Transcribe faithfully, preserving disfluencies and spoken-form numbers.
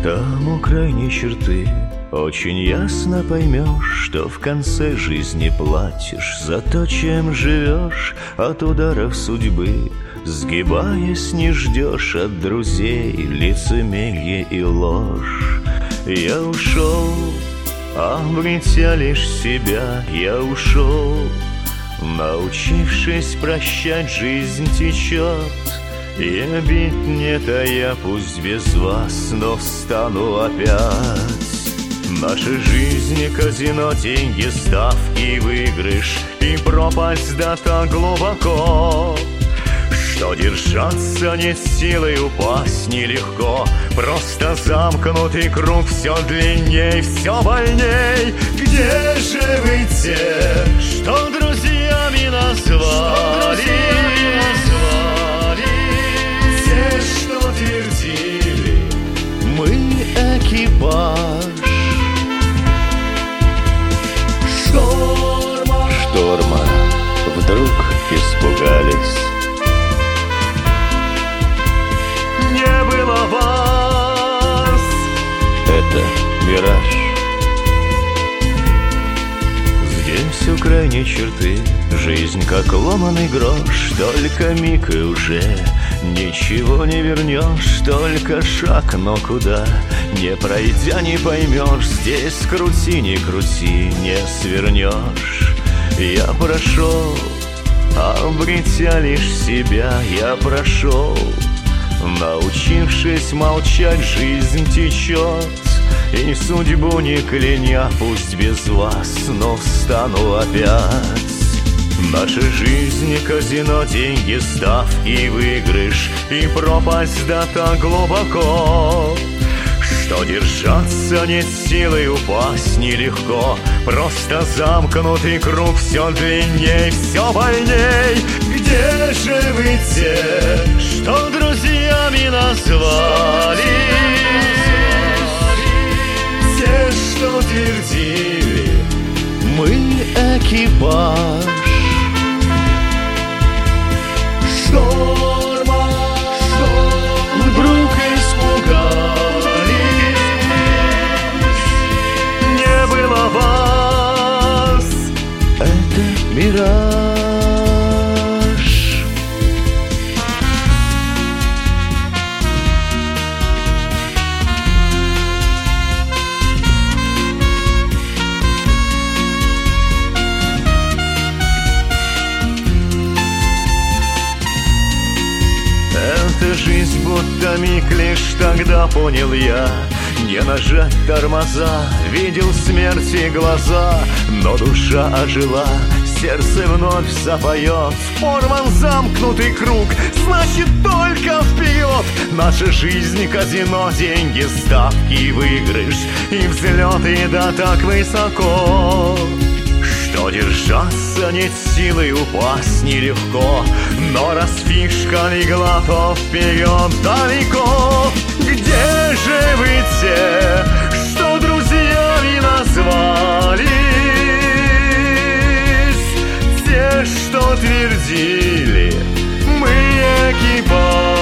Там у крайней черты очень ясно поймешь, что в конце жизни платишь за то, чем живешь. От ударов судьбы, сгибаясь, не ждешь от друзей лицемерие и ложь. Я ушел, обретя лишь себя, я ушел, научившись прощать, жизнь течет. И обид не тая, пусть без вас, но встану опять. Наша жизнь казино, деньги, ставки, выигрыш, и пропасть да так глубоко, что держаться нет силы, упасть нелегко. Просто замкнутый круг, все длинней, все больней. Где же вы те, что друзьями назвали? Те, что твердили, мы экипаж. Шторма, Шторма вдруг испугались. Не было вас. Это мираж. Здесь у крайней черты жизнь как ломаный грош. Только миг и уже ничего не вернешь. Только шаг, но куда? Не пройдя, не поймешь. Здесь крути, не крути, не свернешь. Я прошел, обретя лишь себя. Я прошел, научившись молчать, жизнь течет. И судьбу не кляня, пусть без вас, но встану опять. Наша жизнь казино, деньги, ставки, выигрыш, и пропасть да так глубоко, что держаться нет силы, упасть нелегко. Просто замкнутый круг, все длинней, все больней. Где же вы те, что друзьями назвали? Те, что твердили, мы экипаж. Шторма, шторма, вдруг испугались. Не было вас. Это мираж. Эта жизнь будто миг, лишь тогда понял я. Не нажать тормоза, видел смерти глаза, но душа ожила, сердце вновь запоет. Порван замкнутый круг, значит только вперед. Наша жизнь казино, деньги, ставки, выигрыш, и взлеты да так высоко, что держаться нет силы, упасть нелегко. Но раз фишка легла, то вперед далеко. Где же вы те, что друзьями назвались? Те, что твердили, мы экипаж.